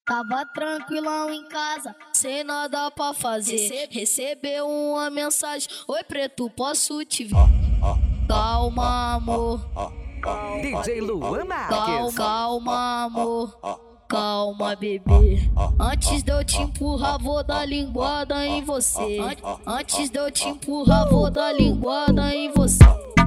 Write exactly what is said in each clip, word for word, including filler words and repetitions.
Tava tranquilão em casa, sem nada pra fazer. Recebeu uma mensagem: oi preto, posso te ver? Calma, amor. D J Luan Calma, Marques. calma, amor. Calma, bebê. Antes de eu te empurrar, vou dar linguada em você. Antes de eu te empurrar, vou dar linguada em você.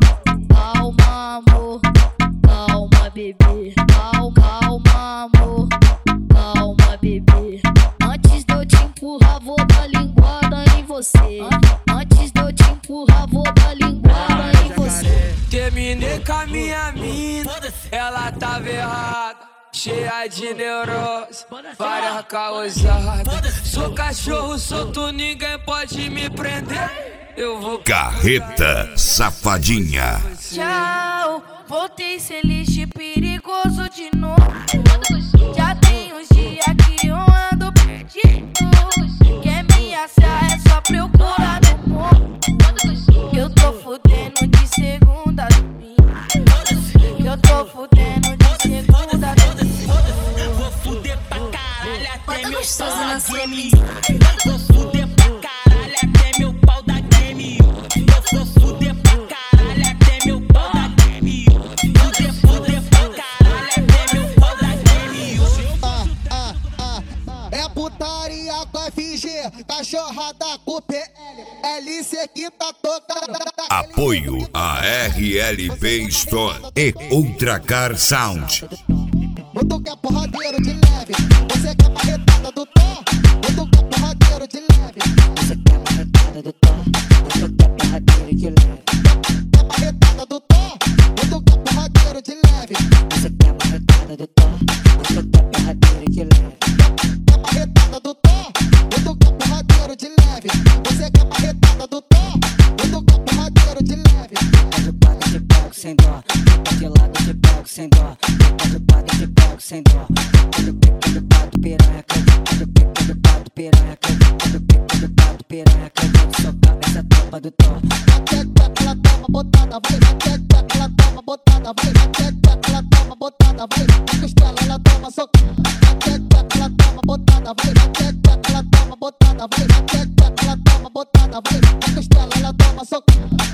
Calma, amor. Calma, bebê. Calma, calma, amor. Calma, bebê. Antes de eu te empurrar, vou dar linguada em você. Antes de eu te empurrar, vou dar linguada em você. Terminei com a minha mina, ela tava errada. Cheia de neurose, várias causadas. Sou cachorro solto, ninguém pode me prender. Eu vou Carreta Safadinha. Tchau, voltei sem lixo perigoso de novo. Já tem uns dias que eu ando perdido. Quer me achar é só procurar no morro. Eu tô fudendo de segunda a domingo. Eu tô fudendo de segunda a domingo. Vou fuder pra caralho até meu pau da game. Vou fuder pra caralho até meu pau da game. Eu vou fuder pra caralho até meu pau da game. Fuder, fuder pra caralho até meu pau da game. Ah, ah, ah, ah. É putaria com F G, cachorrada com P L, L C que tá tocando. Apoio a R L P Store e Ultracar Sound. O tu quer porradeiro de leve, você quer marretada do Thor. O tu quer porradeiro de leve, você quer marretada do Thor. O tu quer porradeiro de leve, quer marretada do Thor. O tu quer porradeiro de leve, você quer marretada do Thor. O tu quer porradeiro de leve, quer marretada do Thor. O tu quer porradeiro de leve, você quer marretada do Thor. O tu quer porradeiro de leve. De paga de pego sem dó, de lado de pego sem dó. De paga de pego sem dó. Do pico do pato piranha, do pico do pato piranha, do pico do pato piranha. Vou socar essa tropa do Thor. Até que ela toma botada, vai. Até que ela toma botada, vai. Até que ela toma botada, vai. A costela ela toma soco. Até que ela toma botada, vai. Até que ela toma botada, vai. Até que ela toma botada, vai. A costela ela toma soco.